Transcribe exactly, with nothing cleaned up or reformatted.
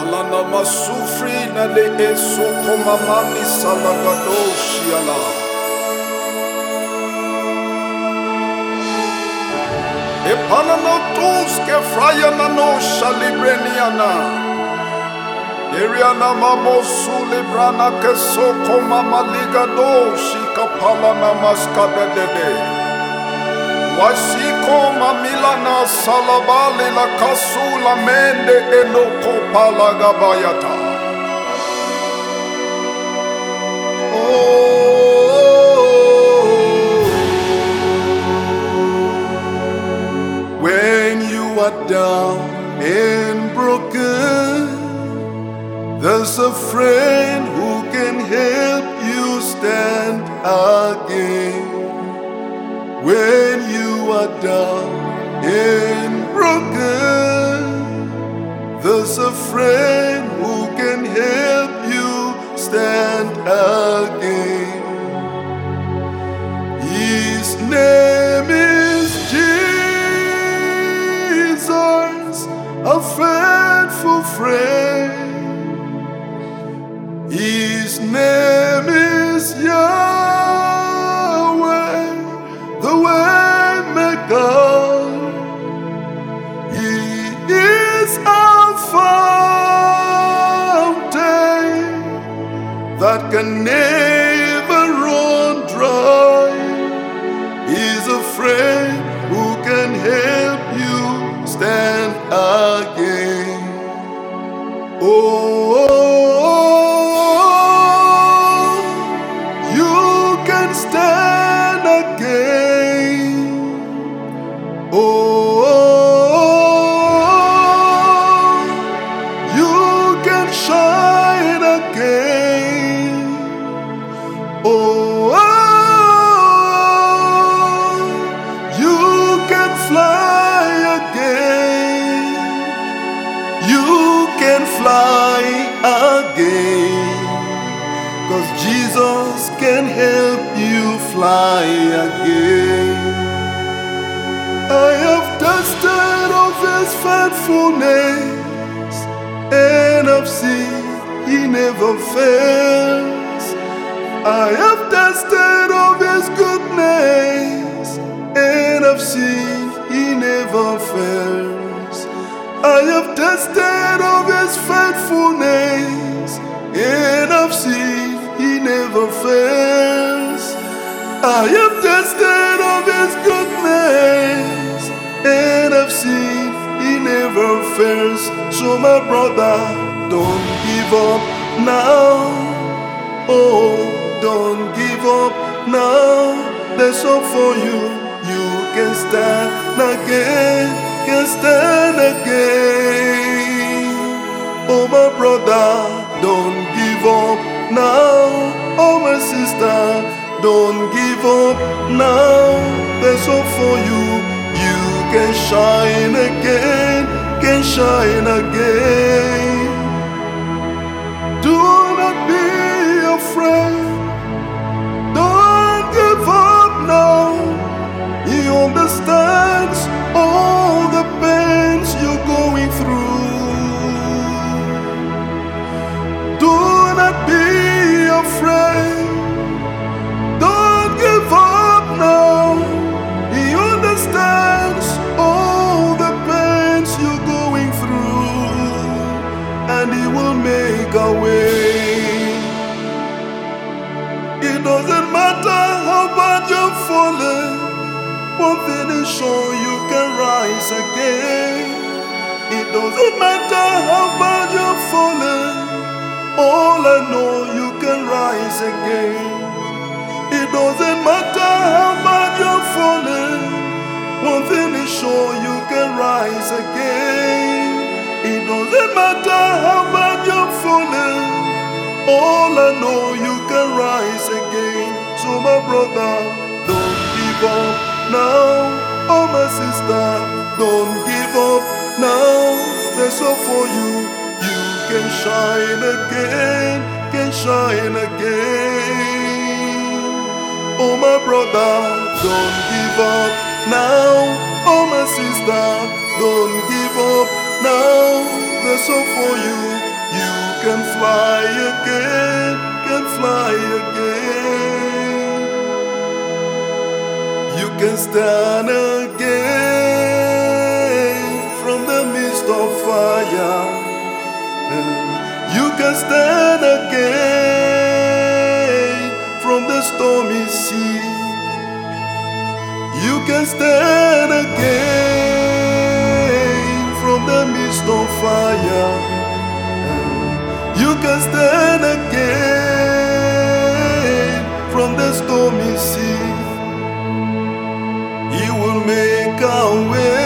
Alana masufri na le eso komamani salagadoshiala. Epana no tus ke fraya na no shalibreniana. Eriana mamosu librana ke soko mama ligadoshi kapala na maskadede. Wasiko mamilana salabali la kasula mende enoko palagabayata. Oh, when you are down and broken, there's a friend who can help you stand again. When you are down and broken, there's a friend who can help you stand again. His name is Jesus, a faithful friend. His name is Yahweh, the way maker. He is a fountain that can never run dry. He's a friend who can help you stand again. Oh, you can stand again. Oh, you can shine again. Oh, you can fly again. You can fly again. 'Cause Jesus can help you fly again. I have tasted of His faithfulness, and I've seen He never fails. I have tasted of His goodness, and I've seen He never fails. I have tasted of His faithfulness, and I've seen He never fails. I have tasted of His goodness, and I've seen He never fails. So my brother, don't give up now. Oh, don't give up now. There's hope for you. You can stand again, can stand again. Oh my brother, don't give up now. Oh my sister, don't give up now. There's hope for you. You can shine again, can shine again. Do not be afraid. Don't give up now. He understands all the pains you're going through. Do not be afraid. Don't give up now. He understands all the pains you're going through, and He will make a way. It doesn't matter how bad you're falling. One thing is sure, you can rise again. It doesn't matter how bad you're falling. All I know, you can rise again. It doesn't matter how bad you're falling. One thing is sure, you can rise again. It doesn't matter how bad you're falling. All I know, you can rise again. So my brother, don't give up now. Oh my sister, don't give up now. There's hope for you. You can shine again, can shine again. Oh my brother, don't give up now. Oh my sister, don't give up now. There's hope for you. again, can fly again. You can stand again from the midst of fire. You can stand again from the stormy sea. You can stand again from the midst of fire. You can stand again from the stormy sea. He will make a way.